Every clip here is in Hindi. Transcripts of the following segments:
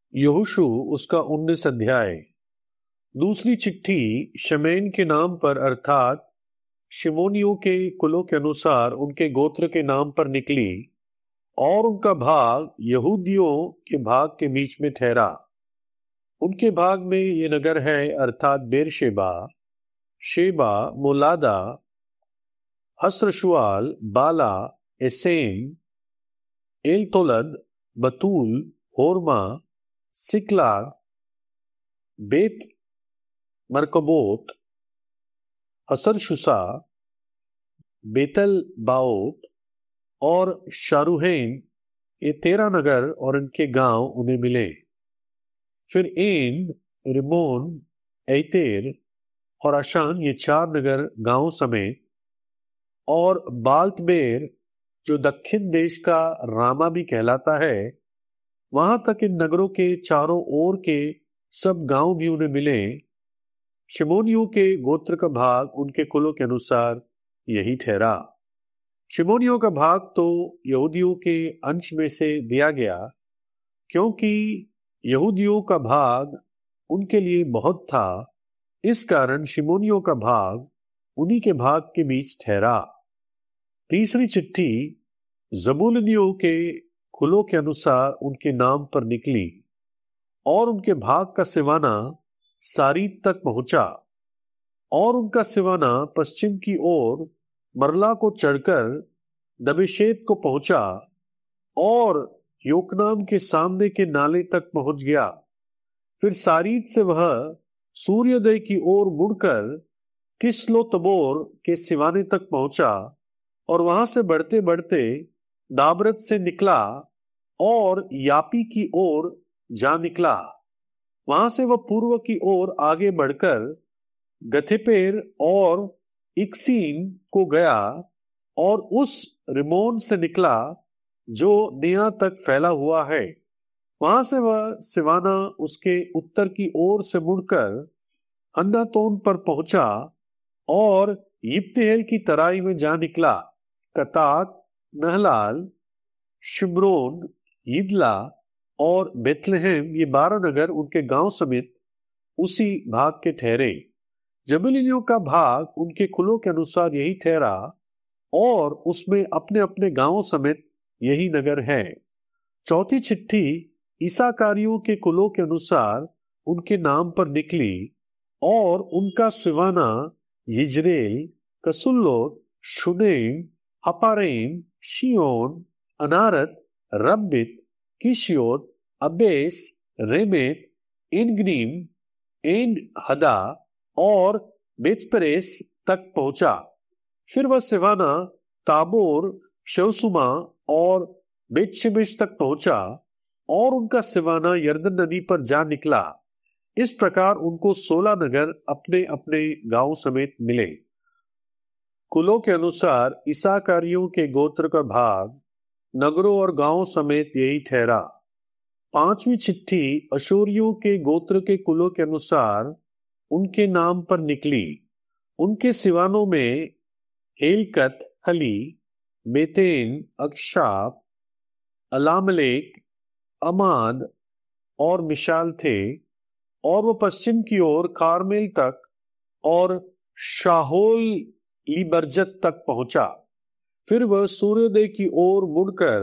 यहोशू उसका 19 अध्याय। दूसरी चिट्ठी शमैन के नाम पर अर्थात शिमोनियों के कुलों के अनुसार उनके गोत्र के नाम पर निकली और उनका भाग यहूदियों के भाग के बीच में ठहरा। उनके भाग में ये नगर है अर्थात बेरशेबा, शेबा, मोलादा, हसरशुआल, बाला, एसेम, एलतोलद, बतूल, होरमा, सिकलाग, बेत मरकबोत, हसरशुसा, बेतल बाओत और शारूहेन, ये 13 नगर और इनके गांव उन्हें मिले। फिर एन, रिमोन, ऐतेर और आशान, ये 4 नगर गांव समेत, और बाल्तबेर जो दक्षिण देश का रामा भी कहलाता है, वहां तक इन नगरों के चारों ओर के सब गांव भी उन्हें मिले। शिमोनियों के गोत्र का भाग उनके कुलों के अनुसार यही ठहरा। शिमोनियों का भाग तो यहूदियों के अंश में से दिया गया, क्योंकि यहूदियों का भाग उनके लिए बहुत था। इस कारण शिमोनियों का भाग उन्हीं के भाग के बीच ठहरा। तीसरी चिट्ठी जबूलनियों के कुलों के अनुसार उनके नाम पर निकली और उनके भाग का सिवाना सारीत तक पहुंचा और उनका सिवाना पश्चिम की ओर मरला को चढ़कर दबेशेत को पहुंचा और योकनाम के सामने के नाले तक पहुंच गया। फिर सारीत से वह सूर्योदय की ओर मुड़कर किसलो तबोर के सिवाने तक पहुंचा और वहां से बढ़ते बढ़ते दाबरत से निकला और यापी की ओर जा निकला। वहां से वह पूर्व की ओर आगे बढ़कर गथेपेर और इक्सीन को गया और उस रिमोन से निकला जो निया तक फैला हुआ है। वहां से वह सिवाना उसके उत्तर की ओर से मुड़कर अन्नातोन पर पहुंचा और यिप्तेहेल की तराई में जा निकला। कतात, नहलाल, शिम्रोन, यिदला और बेथलेहम, ये 12 नगर उनके गांव समेत उसी भाग के ठहरे। जबूलूनियों का भाग उनके कुलों के अनुसार यही ठहरा और उसमें अपने अपने गांवों समेत यही नगर है। चौथी चिट्ठी इसाकारियों के कुलों के अनुसार उनके नाम पर निकली और उनका सिवाना Jezreel, Chesulloth, Shunem, Hapharaim, Shion, Anaharath, Rabbith, Kishion, Ebez, Remeth, Engannim, En Haddah और बेचपरेस तक पहुंचा। फिर वह सिवाना ताबोर, शौसुमा और बेतशेमेश तक पहुंचा और उनका सिवाना यरदन नदी पर जा निकला। इस प्रकार उनको 16 नगर अपने अपने गांव समेत मिले। कुलों के अनुसार इसाकारियों के गोत्र का भाग नगरों और गांवों समेत यही ठहरा। पांचवी चिट्ठी अशूरियों के गोत्र के कुलों के अनुसार उनके नाम पर निकली। उनके सिवानों में हेलकत, हली, बेतेन, अक्षाप, अलामलेक, अमाद और मिशाल थे और वह पश्चिम की ओर कारमेल तक और शाहोल लीबरजत तक पहुंचा। फिर वह सूर्योदय की ओर मुड़कर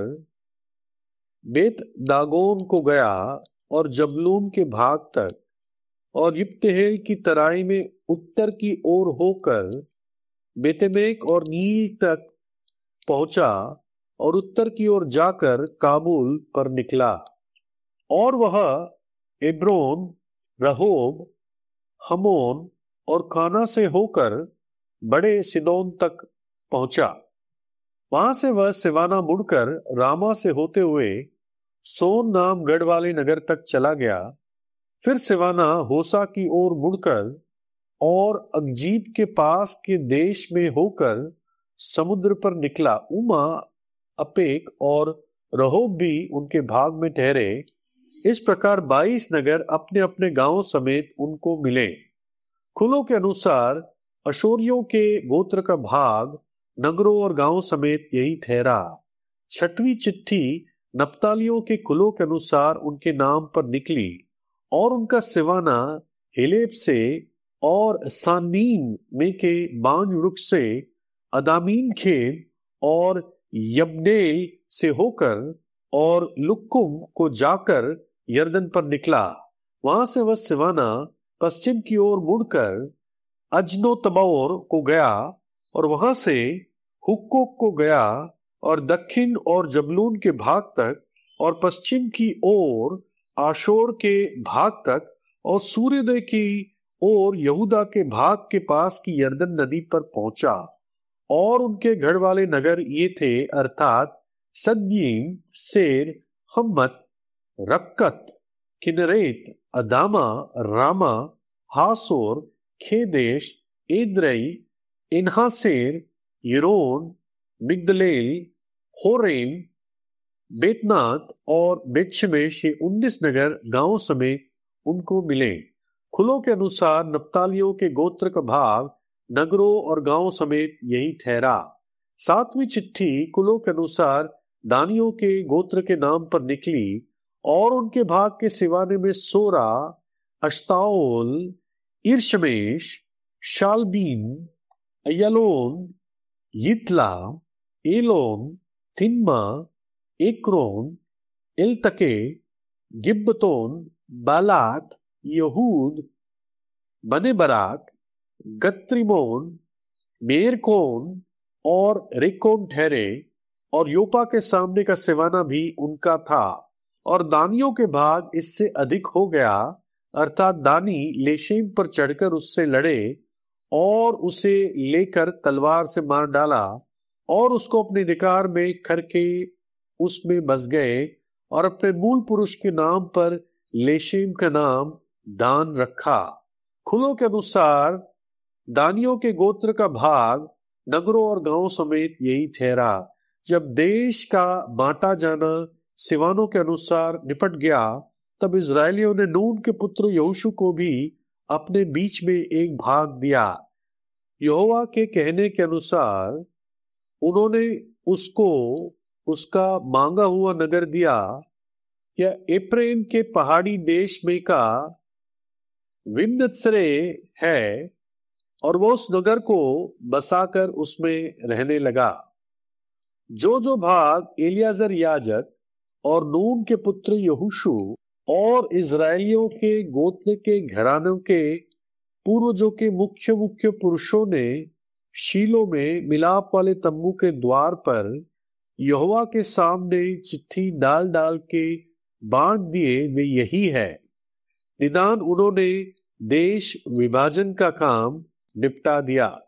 बेत दागोन को गया और जबलून के भाग तक और यिप्तेहेल की तराई में उत्तर की ओर होकर बेतेमेक और नील तक पहुंचा और उत्तर की ओर जाकर काबुल पर निकला और वह एब्रोन, रहोब, हमोन और खाना से होकर बड़े सिदोन तक पहुंचा। वहां से वह सिवाना मुड़कर रामा से होते हुए सोन नाम गढ़ वाले नगर तक चला गया। फिर सिवाना होसा की ओर मुड़कर और अगजीब के पास के देश में होकर समुद्र पर निकला। उमा, अपेक और रहोब भी उनके भाग में ठहरे। इस प्रकार 22 नगर अपने अपने गांवों समेत उनको मिले। कुलों के अनुसार अशूरियों के गोत्र का भाग नगरों और गांवों समेत यही ठहरा। छठवीं चिट्ठी नप्तालियों के कुलों के अनुसार उनके नाम पर निकली, और उनका सिवाना हिलेब से और सानीम में के बांज वृक्ष से, अदामीन खेल और यब्नेल से होकर और लुक्कुम को जाकर यरदन पर निकला। वहां से वह सिवाना पश्चिम की ओर मुड़कर अजनोतबोर को गया और वहां से हुक्कोक को गया और दक्षिण और जबलून के भाग तक और पश्चिम की ओर आशोर के भाग तक और सूर्योदय की ओर यहूदा के भाग के पास की यरदन नदी पर पहुंचा। और उनके घर वाले नगर ये थे, अर्थात सद्यीम, सेर, हम्मत, रक्कत, किनरेत, अदामा, रामा, हासोर, खेदेश, एद्रई, इन्हासेर, यरोन, मिगदलेल, होरेम, बेतनात और बेतशमेश, ये 19 नगर गांव समेत उनको मिले। कुलों के अनुसार नप्तालियों के गोत्र का भाग नगरों और गांव समेत यही ठहरा। 7वीं चिट्ठी कुलों के अनुसार दानियों के गोत्र के नाम पर निकली, और उनके भाग के सिवाने में Zorah, Eshtaol, Irshemesh, Shaalabbin, Aijalon, Ithlah, Elon, Timnah, Ekron, Eltekeh, Gibbethon, Baalath, Jehud, Bene Barack, गत्रिमोन, मेरकोन और रेकोन ठहरे, और योपा के सामने का सिवाना भी उनका था। और दानियों के भाग इससे अधिक हो गया, अर्थात दानी लेशेम पर चढ़कर उससे लड़े और उसे लेकर तलवार से मार डाला, और उसको अपने अधिकार में करके उसमें बस गए, और अपने मूल पुरुष के नाम पर लेशेम का नाम दान रखा। कुलों के अनुसार दानियों के गोत्र का भाग नगरों और गांवों समेत यही ठहरा। जब देश का बांटा जाना सिवानों के अनुसार निपट गया, तब इजरायलियों ने नून के पुत्र यहोशू को भी अपने बीच में एक भाग दिया। यहोवा के कहने के अनुसार उन्होंने उसको उसका मांगा हुआ नगर दिया, या एप्रेम के पहाड़ी देश में का विम्नत्सरे है, और वो उस नगर को बसाकर उसमें रहने लगा। जो भाग एलियाजर याजक और नून के पुत्र यहोशू और इजरायलियों के गोत्र के घरानों के पूर्वजों के मुख्य मुख्य पुरुषों ने शीलो में मिलाप वाले तम्बू के द्वार पर यहोवा के सामने चिट्ठी डाल डाल के बांट दिए, वे यही है। निदान उन्होंने देश विभाजन का काम निपटा दिया।